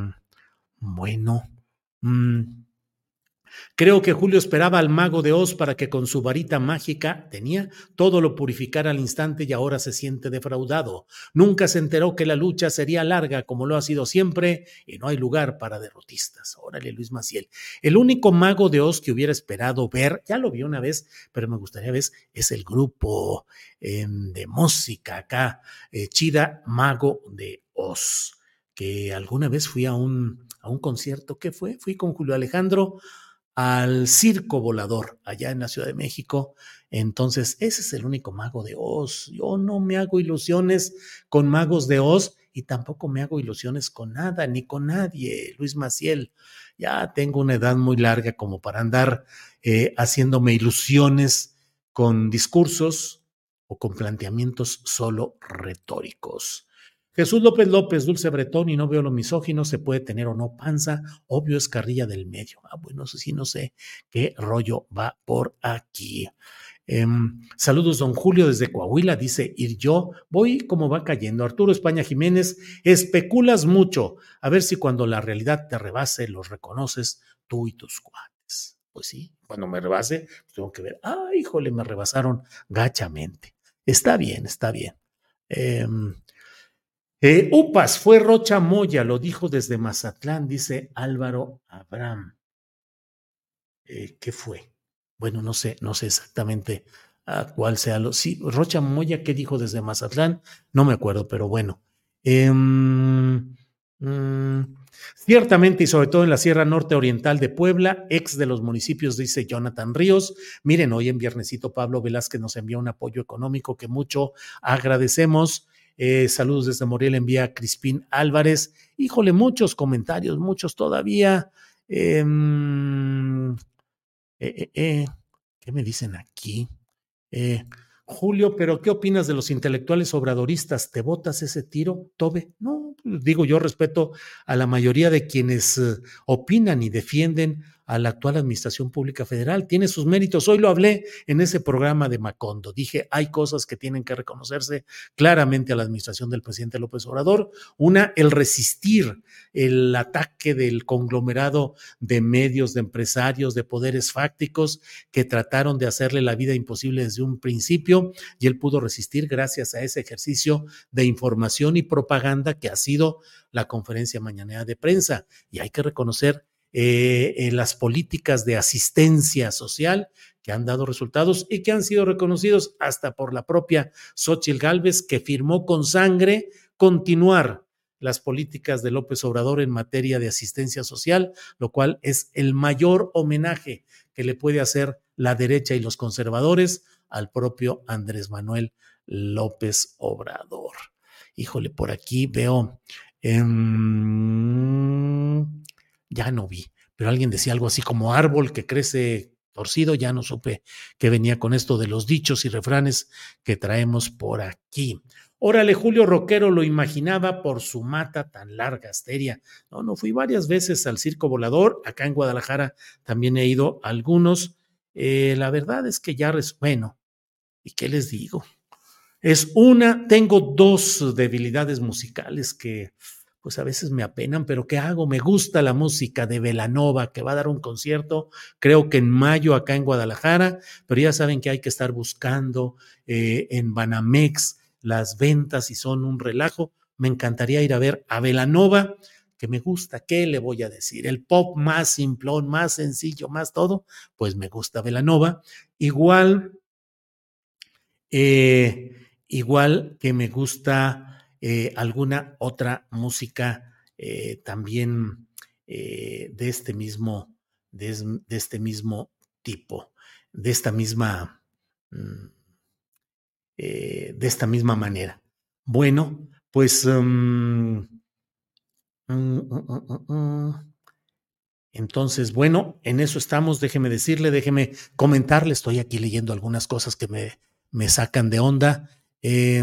bueno, mmm, creo que Julio esperaba al mago de Oz para que con su varita mágica tenía todo lo purificara al instante y ahora se siente defraudado. Nunca se enteró que la lucha sería larga como lo ha sido siempre y no hay lugar para derrotistas. Órale, Luis Maciel. El único mago de Oz que hubiera esperado ver, ya lo vi una vez, pero me gustaría ver, es el grupo eh, de música acá, eh, chida, Mago de Oz, que alguna vez fui a un, a un concierto. ¿Qué fue? Fui con Julio Alejandro al Circo Volador, allá en la Ciudad de México. Entonces, ese es el único mago de Oz. Yo no me hago ilusiones con magos de Oz y tampoco me hago ilusiones con nada, ni con nadie, Luis Maciel. Ya tengo una edad muy larga como para andar eh, haciéndome ilusiones con discursos o con planteamientos solo retóricos. Jesús López López, Dulce Bretón, y no veo lo misógino, se puede tener o no panza, obvio es carrilla del medio. Ah, bueno, eso sí, no sé qué rollo va por aquí. Eh, saludos, don Julio, desde Coahuila, dice ir yo, voy como va cayendo. Arturo España Jiménez, especulas mucho, a ver si cuando la realidad te rebase los reconoces tú y tus cuates. Pues sí, cuando me rebase, pues tengo que ver, ah, híjole, me rebasaron gachamente. Está bien, está bien. Eh, Eh, Upas, fue Rocha Moya, lo dijo desde Mazatlán, dice Álvaro Abraham. Eh, ¿Qué fue? Bueno, no sé, no sé exactamente a cuál sea lo. Sí, Rocha Moya, ¿qué dijo desde Mazatlán? No me acuerdo, pero bueno. Eh, mm, ciertamente, y sobre todo en la Sierra Norte Oriental de Puebla, ex de los municipios, dice Jonathan Ríos. Miren, hoy en Viernesito Pablo Velázquez nos envía un apoyo económico que mucho agradecemos. Eh, saludos desde Morelia, envía Crispín Álvarez. Híjole, muchos comentarios, muchos todavía. Eh, eh, eh, eh, ¿Qué me dicen aquí? Eh, Julio, ¿pero qué opinas de los intelectuales obradoristas? ¿Te botas ese tiro, Tobe? No, digo, yo respeto a la mayoría de quienes uh, opinan y defienden a la actual administración pública federal. Tiene sus méritos. Hoy lo hablé en ese programa de Macondo. Dije, hay cosas que tienen que reconocerse claramente a la administración del presidente López Obrador. Una, el resistir el ataque del conglomerado de medios, de empresarios, de poderes fácticos que trataron de hacerle la vida imposible desde un principio, y él pudo resistir gracias a ese ejercicio de información y propaganda que ha sido la conferencia mañanera de prensa. Y hay que reconocer Eh, eh, las políticas de asistencia social que han dado resultados y que han sido reconocidos hasta por la propia Xóchitl Gálvez, que firmó con sangre continuar las políticas de López Obrador en materia de asistencia social, lo cual es el mayor homenaje que le puede hacer la derecha y los conservadores al propio Andrés Manuel López Obrador. Híjole, por aquí veo... Eh, ya no vi, pero alguien decía algo así como árbol que crece torcido. Ya no supe qué venía con esto de los dichos y refranes que traemos por aquí. Órale, Julio Roquero lo imaginaba por su mata tan larga, asteria. No, no fui varias veces al Circo Volador. Acá en Guadalajara también he ido a algunos. Eh, la verdad es que ya, res... bueno, ¿y qué les digo? Es una, tengo dos debilidades musicales que pues a veces me apenan, pero ¿qué hago? Me gusta la música de Belanova, que va a dar un concierto, creo que en mayo acá en Guadalajara, pero ya saben que hay que estar buscando eh, en Banamex las ventas y son un relajo. Me encantaría ir a ver a Belanova, que me gusta. ¿Qué le voy a decir? El pop más simplón, más sencillo, más todo, pues me gusta Belanova. Igual, eh, igual que me gusta... Eh, alguna otra música eh, también eh, de este mismo de, de este mismo tipo, de esta misma eh, de esta misma manera. Bueno, pues um, uh, uh, uh, uh. entonces, bueno, en eso estamos. Déjeme decirle, déjeme comentarle, estoy aquí leyendo algunas cosas que me, me sacan de onda. Eh,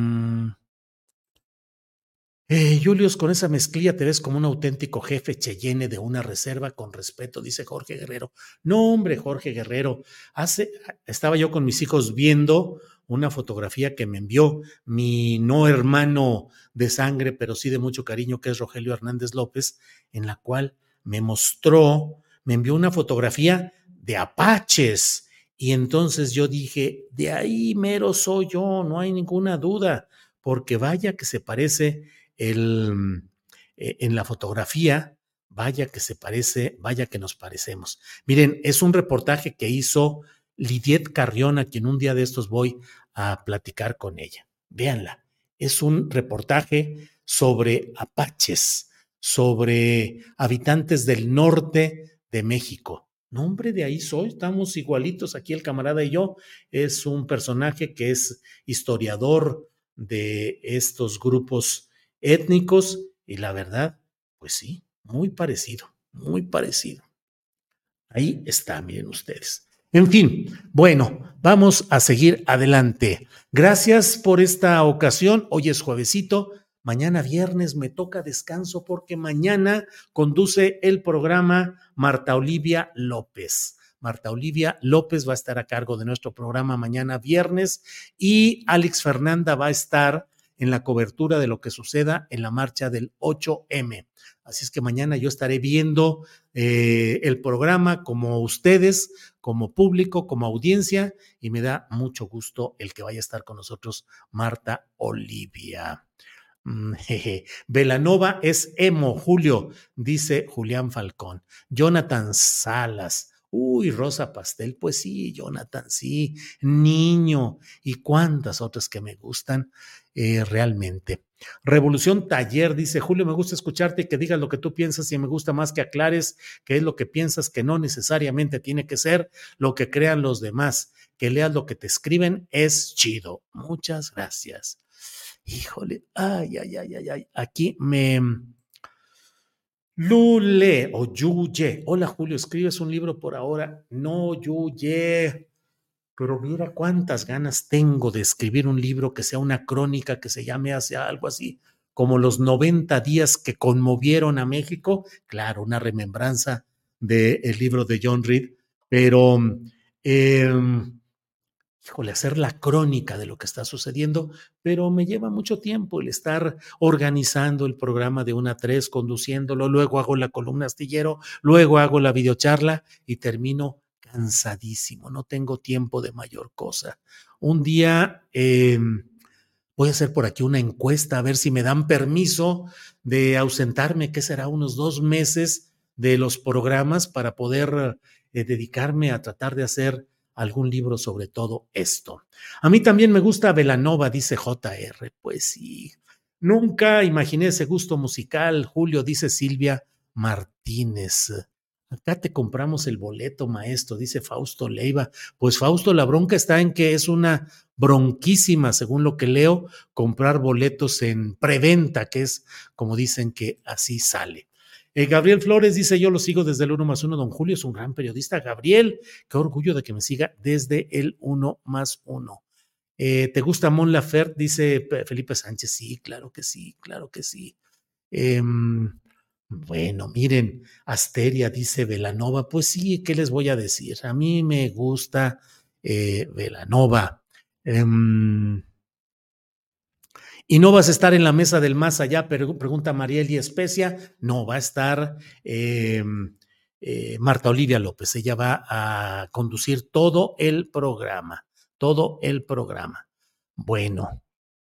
Eh, Julius, con esa mezclilla te ves como un auténtico jefe Cheyenne de una reserva con respeto, dice Jorge Guerrero. No, hombre, Jorge Guerrero. Hace, estaba yo con mis hijos viendo una fotografía que me envió mi no hermano de sangre, pero sí de mucho cariño, que es Rogelio Hernández López, en la cual me mostró, me envió una fotografía de apaches. Y entonces yo dije, de ahí mero soy yo, no hay ninguna duda, porque vaya que se parece... El, eh, en la fotografía, vaya que se parece, vaya que nos parecemos. Miren, es un reportaje que hizo Lidiet Carrión, a quien un día de estos voy a platicar con ella. Véanla, es un reportaje sobre apaches, sobre habitantes del norte de México. No, hombre, de ahí soy, estamos igualitos aquí el camarada y yo. Es un personaje que es historiador de estos grupos étnicos y la verdad, pues sí, muy parecido, muy parecido. Ahí está, miren ustedes. En fin, bueno, vamos a seguir adelante. Gracias por esta ocasión. Hoy es juevesito, mañana viernes me toca descanso porque mañana conduce el programa Marta Olivia López. Marta Olivia López va a estar a cargo de nuestro programa mañana viernes y Alex Fernanda va a estar en la cobertura de lo que suceda en la marcha del ocho eme. Así es que mañana yo estaré viendo eh, el programa como ustedes, como público, como audiencia, y me da mucho gusto el que vaya a estar con nosotros Marta Olivia. Mm, jeje. Belanova es emo, Julio, dice Julián Falcón. Jonathan Salas. Uy, Rosa Pastel, pues sí, Jonathan, sí, Niño y cuántas otras que me gustan eh, realmente. Revolución Taller dice, Julio, me gusta escucharte y que digas lo que tú piensas y me gusta más que aclares qué es lo que piensas, que no necesariamente tiene que ser lo que crean los demás, que leas lo que te escriben, es chido. Muchas gracias. Híjole, ay, ay, ay, ay, ay, aquí me... Lule o Yuye. Hola Julio, escribes un libro por ahora. No, Yuye. Pero mira cuántas ganas tengo de escribir un libro que sea una crónica, que se llame hacia algo así como los noventa días que conmovieron a México. Claro, una remembranza del libro de John Reed, pero eh, híjole, hacer la crónica de lo que está sucediendo, pero me lleva mucho tiempo el estar organizando el programa de una a tres, conduciéndolo, luego hago la columna astillero, luego hago la videocharla y termino cansadísimo, no tengo tiempo de mayor cosa. Un día eh, voy a hacer por aquí una encuesta a ver si me dan permiso de ausentarme, que será unos dos meses de los programas para poder eh, dedicarme a tratar de hacer algún libro sobre todo esto. A mí también me gusta Belanova, dice J R. Pues sí, nunca imaginé ese gusto musical, Julio, dice Silvia Martínez. Acá te compramos el boleto, maestro, dice Fausto Leiva. Pues Fausto, la bronca está en que es una bronquísima, según lo que leo, comprar boletos en preventa, que es como dicen que así sale. Eh, Gabriel Flores dice, yo lo sigo desde el uno más uno, don Julio es un gran periodista. Gabriel, qué orgullo de que me siga desde el uno más uno. Eh, ¿Te gusta Mon Laferte? Dice Felipe Sánchez. Sí, claro que sí, claro que sí. Eh, bueno, miren, Asteria dice Belanova. Pues sí, ¿qué les voy a decir? A mí me gusta eh, Belanova. Eh, ¿Y no vas a estar en la mesa del más allá? Pregunta Marieli Especia. No, va a estar eh, eh, Marta Olivia López. Ella va a conducir todo el programa, todo el programa. Bueno,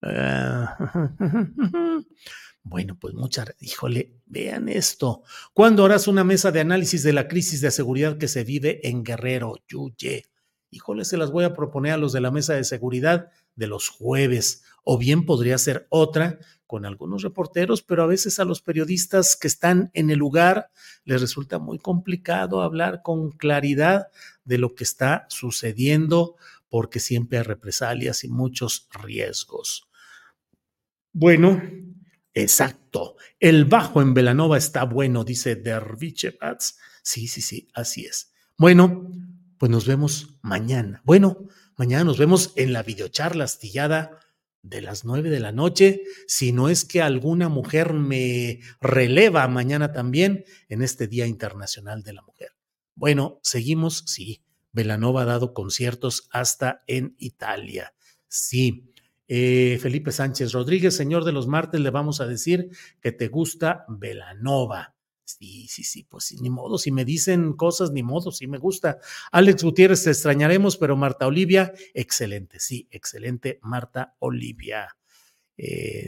uh, bueno, pues muchas, híjole, vean esto. ¿Cuándo harás una mesa de análisis de la crisis de seguridad que se vive en Guerrero, Yuye? Híjole, se las voy a proponer a los de la mesa de seguridad de los jueves, o bien podría ser otra con algunos reporteros, pero a veces a los periodistas que están en el lugar les resulta muy complicado hablar con claridad de lo que está sucediendo, porque siempre hay represalias y muchos riesgos. Bueno, exacto. El bajo en Belanova está bueno, dice Derviche Pats. Sí, sí, sí, así es. Bueno, pues nos vemos mañana. Bueno, mañana nos vemos en la videocharla astillada de las nueve de la noche, si no es que alguna mujer me releva mañana también en este Día Internacional de la Mujer. Bueno, seguimos, sí. Belanova ha dado conciertos hasta en Italia. Sí. Eh, Felipe Sánchez Rodríguez, señor de los martes, le vamos a decir que te gusta Belanova. Sí, sí, sí, pues sí, ni modo, si me dicen cosas, ni modo, sí me gusta. Alex Gutiérrez, te extrañaremos, pero Marta Olivia, excelente, sí, excelente, Marta Olivia. Eh,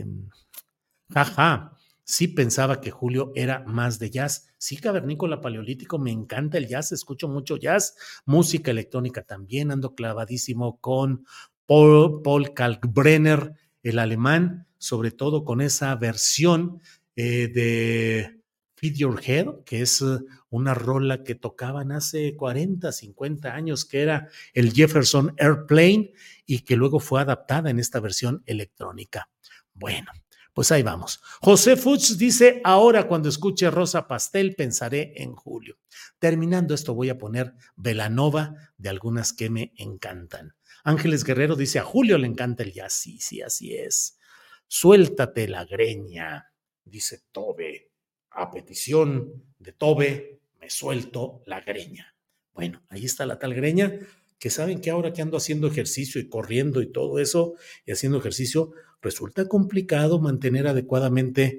jaja, sí pensaba que Julio era más de jazz. Sí, cavernícola paleolítico, me encanta el jazz, escucho mucho jazz, música electrónica también, ando clavadísimo con Paul, Paul Kalkbrenner, el alemán, sobre todo con esa versión eh, de Feed Your Head, que es una rola que tocaban hace cuarenta, cincuenta años, que era el Jefferson Airplane y que luego fue adaptada en esta versión electrónica. Bueno, pues ahí vamos. José Fuchs dice, ahora cuando escuche Rosa Pastel pensaré en Julio. Terminando esto voy a poner Belanova de algunas que me encantan. Ángeles Guerrero dice, a Julio le encanta el jazz. Sí, sí, así es. Suéltate la greña, dice Tobe. A petición de Tobe, me suelto la greña. Bueno, ahí está la tal greña, que saben que ahora que ando haciendo ejercicio y corriendo y todo eso, y haciendo ejercicio, resulta complicado mantener adecuadamente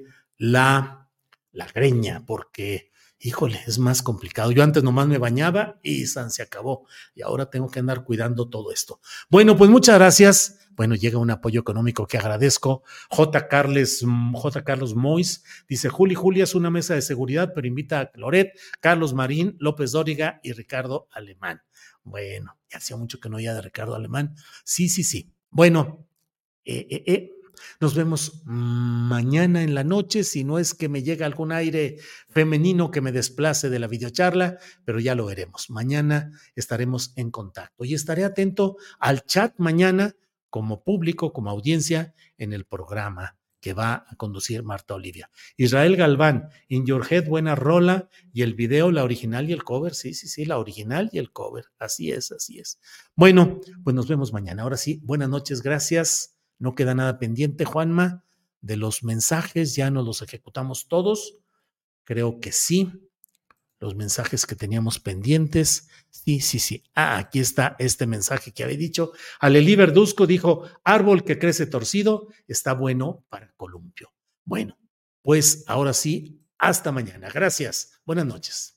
la, la greña, porque, híjole, es más complicado. Yo antes nomás me bañaba y san se acabó, y ahora tengo que andar cuidando todo esto. Bueno, pues muchas gracias. Bueno, llega un apoyo económico que agradezco. J. Carles, J. Carlos Mois dice, Juli, Julia es una mesa de seguridad, pero invita a Loret, Carlos Marín, López Dóriga y Ricardo Alemán. Bueno, ya hacía mucho que no oía de Ricardo Alemán. Sí, sí, sí. Bueno, eh, eh, eh. nos vemos mañana en la noche, si no es que me llega algún aire femenino que me desplace de la videocharla, pero ya lo veremos. Mañana estaremos en contacto y estaré atento al chat mañana como público, como audiencia en el programa que va a conducir Marta Olivia. Israel Galván, In Your Head, buena rola, y el video, la original y el cover, sí, sí, sí, la original y el cover, así es, así es. Bueno, pues nos vemos mañana. Ahora sí, buenas noches, gracias. No queda nada pendiente, Juanma, de los mensajes, ya no los ejecutamos todos. Creo que sí. Los mensajes que teníamos pendientes. Sí, sí, sí. Ah, aquí está este mensaje que había dicho. Alelí Verduzco dijo, árbol que crece torcido está bueno para columpio. Bueno, pues ahora sí, hasta mañana. Gracias. Buenas noches.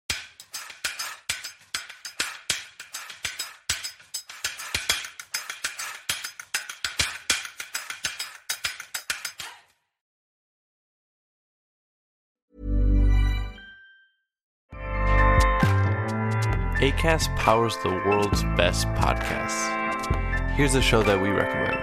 Acast powers the world's best podcasts. Here's a show that we recommend.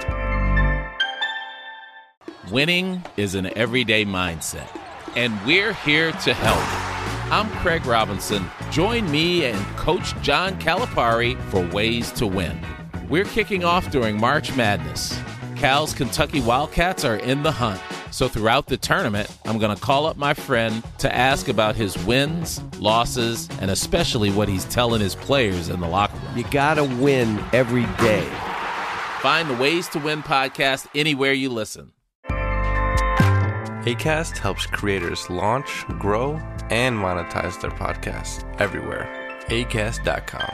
Winning is an everyday mindset, and we're here to help. I'm Craig Robinson. Join me and Coach John Calipari for Ways to Win. We're kicking off during March Madness. Cal's Kentucky Wildcats are in the hunt. So throughout the tournament, I'm going to call up my friend to ask about his wins, losses, and especially what he's telling his players in the locker room. You gotta win every day. Find the Ways to Win podcast anywhere you listen. Acast helps creators launch, grow, and monetize their podcasts everywhere. acast dot com.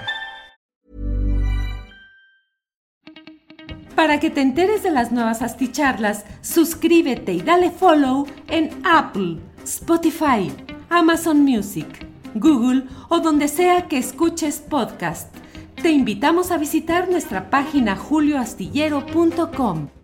Para que te enteres de las nuevas asticharlas, suscríbete y dale follow en Apple, Spotify, Amazon Music, Google o donde sea que escuches podcast. Te invitamos a visitar nuestra página julio astillero punto com.